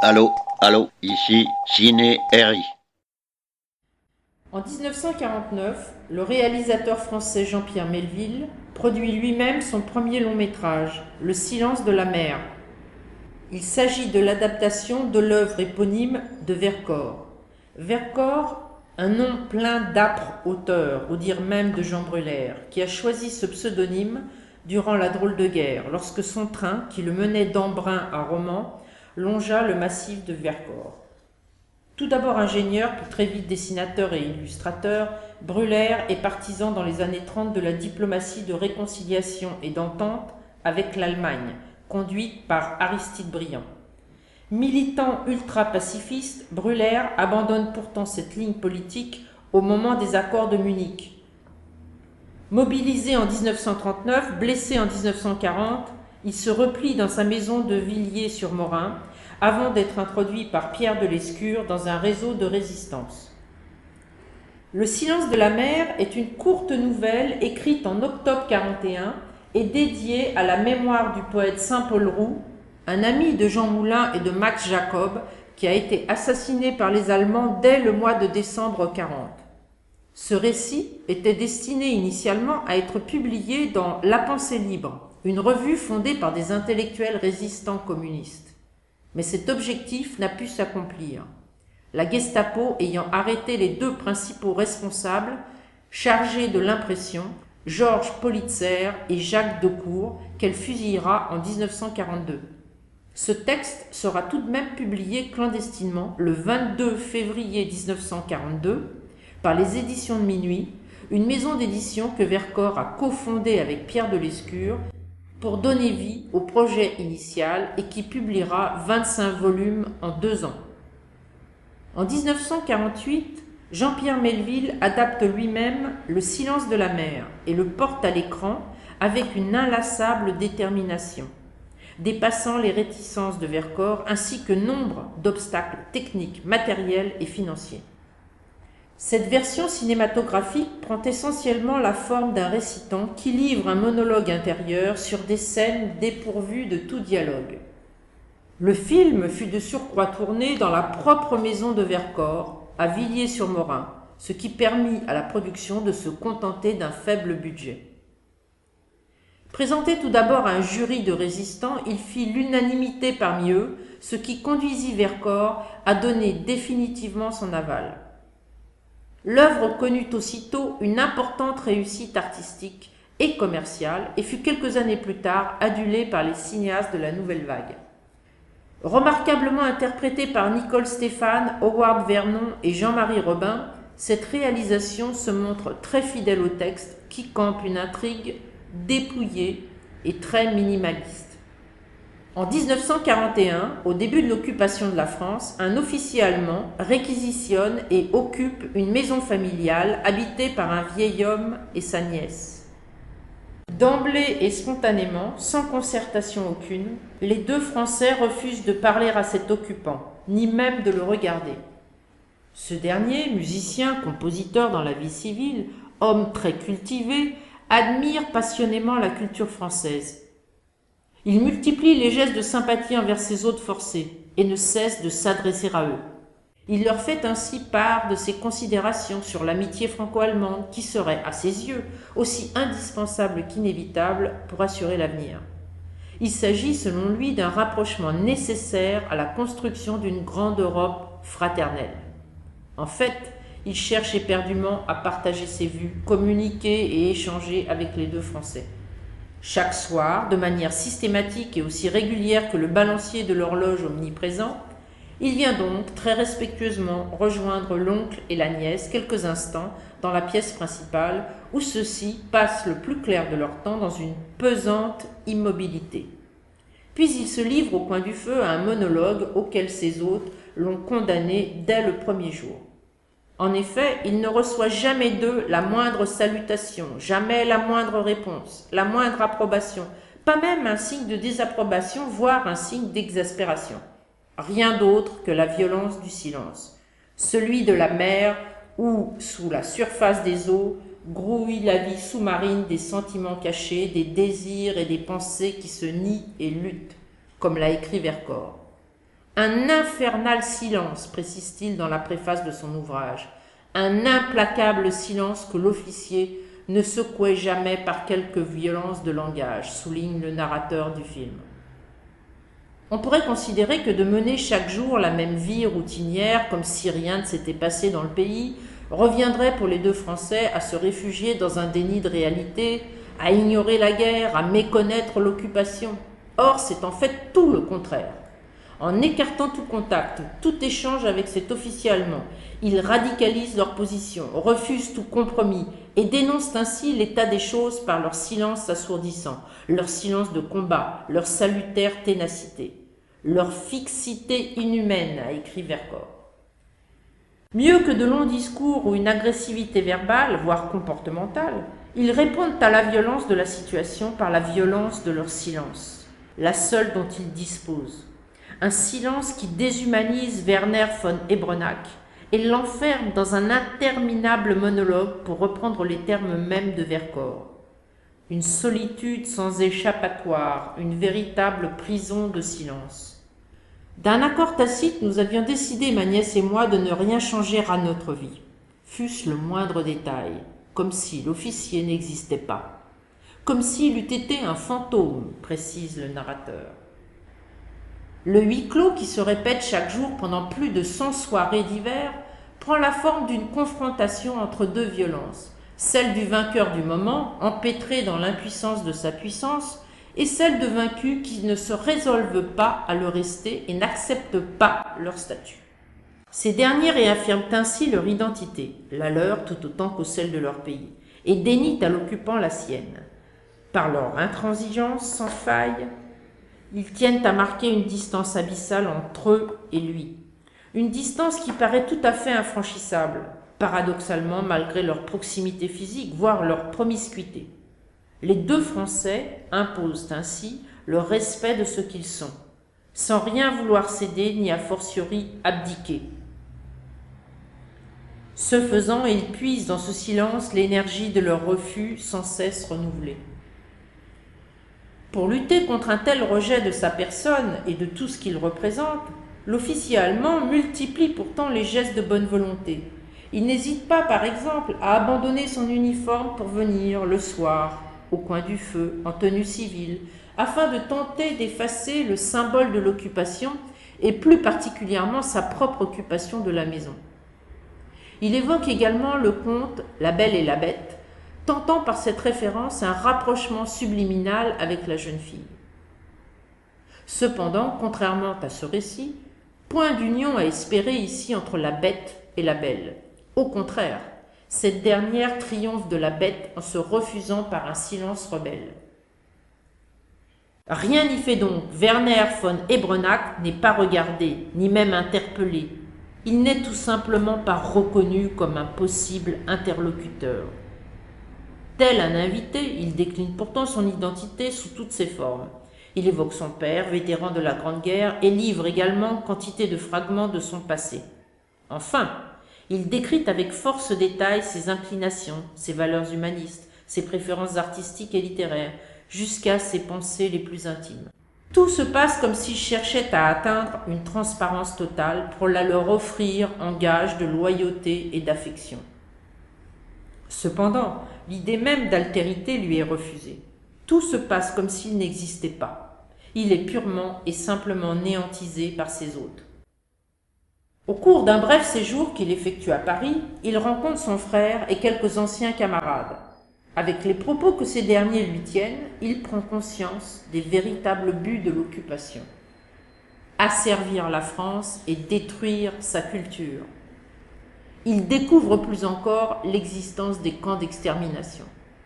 Allô, ici Ciné RI. En 1949, le réalisateur français Jean-Pierre Melville produit lui-même son premier long métrage, Le silence de la mer. Il s'agit de l'adaptation de l'œuvre éponyme de Vercors. Vercors, un nom plein d'âpres auteurs, au dire même de Jean Brulaire, qui a choisi ce pseudonyme durant la drôle de guerre, lorsque son train, qui le menait d'Embrun à Romans, longea le massif de Vercors. Tout d'abord ingénieur, puis très vite dessinateur et illustrateur, Brulaire est partisan dans les années 30 de la diplomatie de réconciliation et d'entente avec l'Allemagne, conduite par Aristide Briand. Militant ultra-pacifiste, Brulaire abandonne pourtant cette ligne politique au moment des accords de Munich. Mobilisé en 1939, blessé en 1940, il se replie dans sa maison de Villiers-sur-Morin avant d'être introduit par Pierre de Lescure dans un réseau de résistance. Le silence de la mer est une courte nouvelle écrite en octobre 1941 et dédiée à la mémoire du poète Saint-Paul Roux, un ami de Jean Moulin et de Max Jacob, qui a été assassiné par les Allemands dès le mois de décembre 1940. Ce récit était destiné initialement à être publié dans La Pensée libre, une revue fondée par des intellectuels résistants communistes. Mais cet objectif n'a pu s'accomplir, la Gestapo ayant arrêté les deux principaux responsables chargés de l'impression, Georges Politzer et Jacques Decour, qu'elle fusillera en 1942. Ce texte sera tout de même publié clandestinement le 22 février 1942 par les éditions de Minuit, une maison d'édition que Vercors a cofondée avec Pierre de Lescure pour donner vie au projet initial et qui publiera 25 volumes en 2 ans. En 1948, Jean-Pierre Melville adapte lui-même Le silence de la mer et le porte à l'écran avec une inlassable détermination, dépassant les réticences de Vercors ainsi que nombre d'obstacles techniques, matériels et financiers. Cette version cinématographique prend essentiellement la forme d'un récitant qui livre un monologue intérieur sur des scènes dépourvues de tout dialogue. Le film fut de surcroît tourné dans la propre maison de Vercors, à Villiers-sur-Morin, ce qui permit à la production de se contenter d'un faible budget. Présenté tout d'abord à un jury de résistants, il fit l'unanimité parmi eux, ce qui conduisit Vercors à donner définitivement son aval. L'œuvre connut aussitôt une importante réussite artistique et commerciale et fut quelques années plus tard adulée par les cinéastes de la Nouvelle Vague. Remarquablement interprétée par Nicole Stéphane, Howard Vernon et Jean-Marie Robin, cette réalisation se montre très fidèle au texte qui campe une intrigue dépouillée et très minimaliste. En 1941, au début de l'occupation de la France, un officier allemand réquisitionne et occupe une maison familiale habitée par un vieil homme et sa nièce. D'emblée et spontanément, sans concertation aucune, les deux Français refusent de parler à cet occupant, ni même de le regarder. Ce dernier, musicien, compositeur dans la vie civile, homme très cultivé, admire passionnément la culture française. Il multiplie les gestes de sympathie envers ses hôtes forcés et ne cesse de s'adresser à eux. Il leur fait ainsi part de ses considérations sur l'amitié franco-allemande qui serait, à ses yeux, aussi indispensable qu'inévitable pour assurer l'avenir. Il s'agit, selon lui, d'un rapprochement nécessaire à la construction d'une grande Europe fraternelle. En fait, il cherche éperdument à partager ses vues, communiquer et échanger avec les deux Français. Chaque soir, de manière systématique et aussi régulière que le balancier de l'horloge omniprésent, il vient donc très respectueusement rejoindre l'oncle et la nièce quelques instants dans la pièce principale où ceux-ci passent le plus clair de leur temps dans une pesante immobilité. Puis il se livre au coin du feu à un monologue auquel ses hôtes l'ont condamné dès le premier jour. En effet, il ne reçoit jamais d'eux la moindre salutation, jamais la moindre réponse, la moindre approbation, pas même un signe de désapprobation, voire un signe d'exaspération. Rien d'autre que la violence du silence, celui de la mer où, sous la surface des eaux, grouille la vie sous-marine des sentiments cachés, des désirs et des pensées qui se nient et luttent, comme l'a écrit Vercors. Un infernal silence, précise-t-il dans la préface de son ouvrage. Un implacable silence que l'officier ne secouait jamais par quelque violence de langage, souligne le narrateur du film. On pourrait considérer que de mener chaque jour la même vie routinière, comme si rien ne s'était passé dans le pays, reviendrait pour les deux Français à se réfugier dans un déni de réalité, à ignorer la guerre, à méconnaître l'occupation. Or, c'est en fait tout le contraire. En écartant tout contact, tout échange avec cet officier allemand, ils radicalisent leur position, refusent tout compromis et dénoncent ainsi l'état des choses par leur silence assourdissant, leur silence de combat, leur salutaire ténacité, leur fixité inhumaine, a écrit Vercors. Mieux que de longs discours ou une agressivité verbale, voire comportementale, ils répondent à la violence de la situation par la violence de leur silence, la seule dont ils disposent. Un silence qui déshumanise Werner von Ebronnach et l'enferme dans un interminable monologue, pour reprendre les termes mêmes de Vercors. Une solitude sans échappatoire, une véritable prison de silence. D'un accord tacite, nous avions décidé, ma nièce et moi, de ne rien changer à notre vie, fût-ce le moindre détail, comme si l'officier n'existait pas, comme s'il eût été un fantôme, précise le narrateur. Le huis clos qui se répète chaque jour pendant plus de 100 soirées d'hiver prend la forme d'une confrontation entre deux violences, celle du vainqueur du moment, empêtré dans l'impuissance de sa puissance, et celle de vaincus qui ne se résolvent pas à le rester et n'acceptent pas leur statut. Ces derniers réaffirment ainsi leur identité, la leur tout autant que celle de leur pays, et dénient à l'occupant la sienne. Par leur intransigeance sans faille, ils tiennent à marquer une distance abyssale entre eux et lui. Une distance qui paraît tout à fait infranchissable, paradoxalement malgré leur proximité physique, voire leur promiscuité. Les deux Français imposent ainsi le respect de ce qu'ils sont, sans rien vouloir céder ni a fortiori abdiquer. Ce faisant, ils puisent dans ce silence l'énergie de leur refus sans cesse renouvelée. Pour lutter contre un tel rejet de sa personne et de tout ce qu'il représente, l'officier allemand multiplie pourtant les gestes de bonne volonté. Il n'hésite pas, par exemple, à abandonner son uniforme pour venir, le soir, au coin du feu, en tenue civile, afin de tenter d'effacer le symbole de l'occupation et plus particulièrement sa propre occupation de la maison. Il évoque également le conte « La Belle et la Bête », tentant par cette référence un rapprochement subliminal avec la jeune fille. Cependant, contrairement à ce récit, point d'union à espérer ici entre la bête et la belle. Au contraire, cette dernière triomphe de la bête en se refusant par un silence rebelle. Rien n'y fait donc, Werner von Ebronnach n'est pas regardé, ni même interpellé. Il n'est tout simplement pas reconnu comme un possible interlocuteur. Tel un invité, il décline pourtant son identité sous toutes ses formes. Il évoque son père, vétéran de la Grande Guerre, et livre également quantité de fragments de son passé. Enfin, il décrit avec force détail ses inclinations, ses valeurs humanistes, ses préférences artistiques et littéraires, jusqu'à ses pensées les plus intimes. Tout se passe comme s'il cherchait à atteindre une transparence totale pour la leur offrir en gage de loyauté et d'affection. Cependant, l'idée même d'altérité lui est refusée. Tout se passe comme s'il n'existait pas. Il est purement et simplement néantisé par ses hôtes. Au cours d'un bref séjour qu'il effectue à Paris, il rencontre son frère et quelques anciens camarades. Avec les propos que ces derniers lui tiennent, il prend conscience des véritables buts de l'occupation. Asservir la France et détruire sa culture. Il découvre plus encore l'existence des camps d'extermination.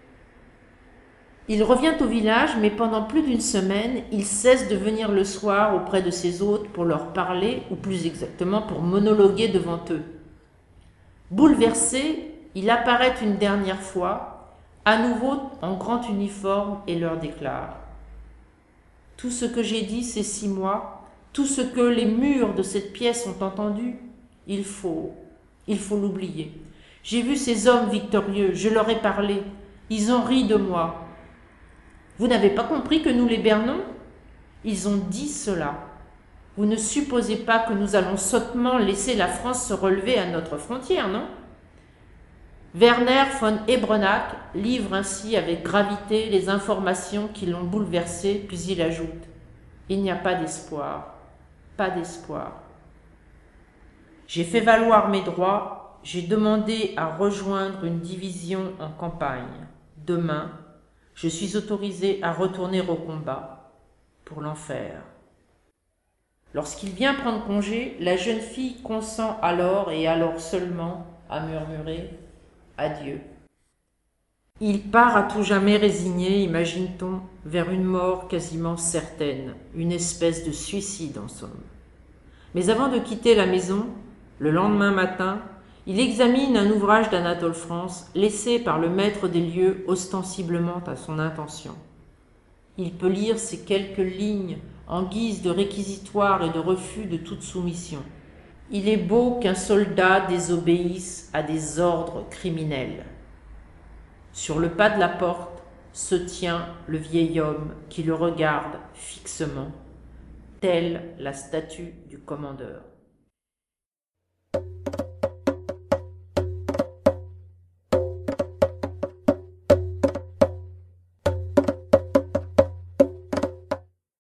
Il revient au village, mais pendant plus d'une semaine, il cesse de venir le soir auprès de ses hôtes pour leur parler, ou plus exactement pour monologuer devant eux. Bouleversé, il apparaît une dernière fois, à nouveau en grand uniforme, et leur déclare : « Tout ce que j'ai dit ces 6 mois, tout ce que les murs de cette pièce ont entendu, il faut l'oublier. J'ai vu ces hommes victorieux, je leur ai parlé, ils ont ri de moi. Vous n'avez pas compris que nous les bernons ? Ils ont dit cela. Vous ne supposez pas que nous allons sottement laisser la France se relever à notre frontière, non ? Werner von Ebrennach livre ainsi avec gravité les informations qui l'ont bouleversé, puis il ajoute « Il n'y a pas d'espoir, pas d'espoir. J'ai fait valoir mes droits, j'ai demandé à rejoindre une division en campagne. Demain, je suis autorisé à retourner au combat pour l'enfer. » Lorsqu'il vient prendre congé, la jeune fille consent alors et alors seulement à murmurer « Adieu ». Il part à tout jamais résigné, imagine-t-on, vers une mort quasiment certaine, une espèce de suicide en somme. Mais avant de quitter la maison, le lendemain matin, il examine un ouvrage d'Anatole France laissé par le maître des lieux ostensiblement à son intention. Il peut lire ces quelques lignes en guise de réquisitoire et de refus de toute soumission. Il est beau qu'un soldat désobéisse à des ordres criminels. Sur le pas de la porte se tient le vieil homme qui le regarde fixement, telle la statue du commandeur.